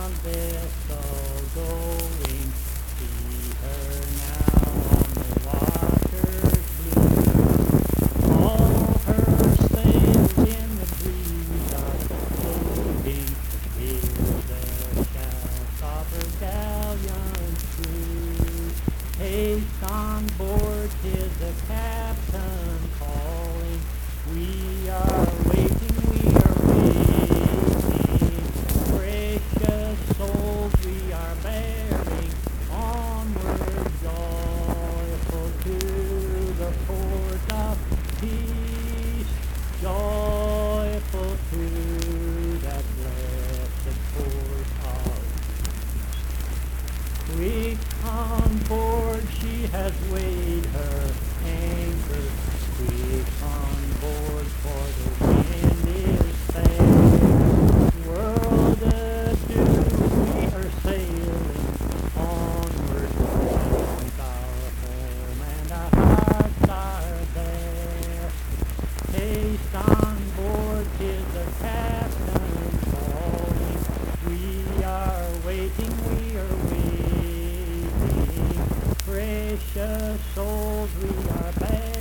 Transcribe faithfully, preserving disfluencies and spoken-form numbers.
on vessel going. See her now on the waters blue. All her sails in the breeze are floating. Hear the shouts of her galleon's crew. Haste on board, 'tis the captain calling. We are waiting, we are waiting. Precious souls we are bearing onward, joyful to the port of peace, joyful to that blessed port of peace. Quick on board, she has weighed her anchor. Quick on board, for the wind is fair. World adieu, we are sailing onward. It's our home and our hearts are there. Haste on board, 'tis the captain calling. We are waiting, we are waiting. Precious souls we are bearing